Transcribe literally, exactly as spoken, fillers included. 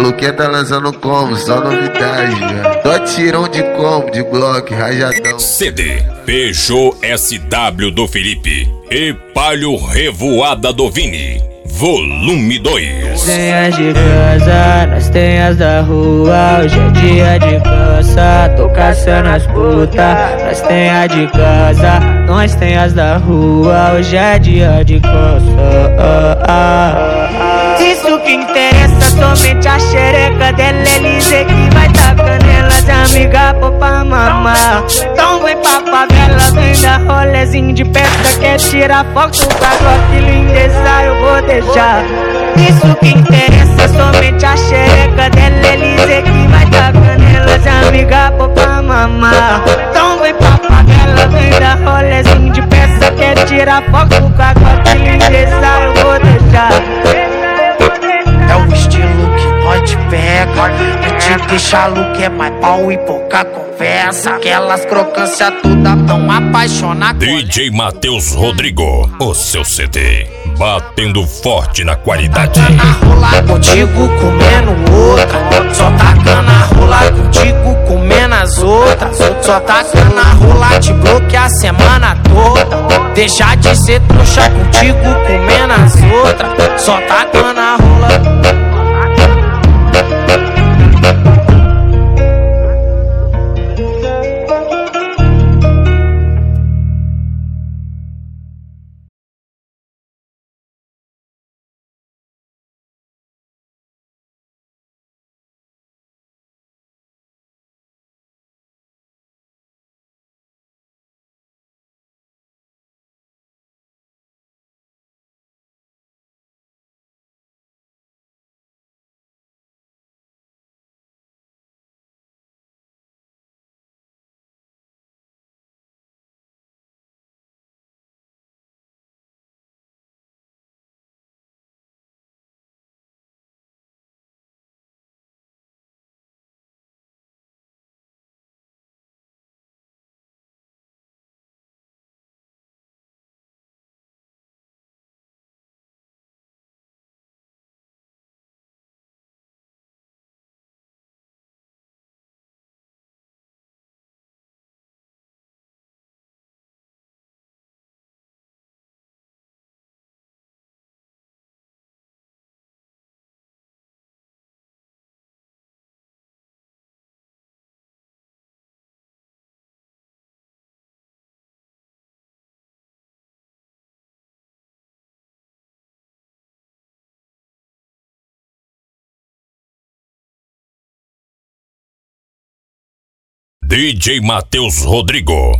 Luquinha tá lançando como? Só novidade, velho. Só tirão de como? De bloco, rajadão. C D Peugeot S W do Felipe e Palio Revoada do Vini, volume dois. Tem as de casa, nós tem as da rua. Hoje é dia de caça, tô caçando as putas. Nós tem a de casa, nós tem as da rua. Hoje é dia de caça. ah, ah, ah. Isso que interessa, somente a xereca dela. Elise que vai tá canela de amiga pô pra mamar. Então vem pra favela, vem dar rolezinho de pesca. Quer tirar foto com a que lindeza eu vou deixar. Isso que interessa, somente a xereca dela. Elise que vai tá canela de amiga pô pra mamar. Então vem pra favela, vem dar rolezinho de pesca. Quer tirar foto com a que lindeza eu vou deixar. É o estilo que nós te pega, não te deixa louco, é mais pau e pouca conversa. Aquelas crocâncias toda tão apaixonadas. D J Matheus Rodrigo, o seu C D, batendo forte na qualidade. Tacando a rola contigo, comendo outra. Só tacando a rola contigo, comendo as outras. Só tacando a rola, te bloqueia a semana toda. Deixar de ser trouxa contigo, comendo as outras. Só tacando a rola. D J Matheus Rodrigo.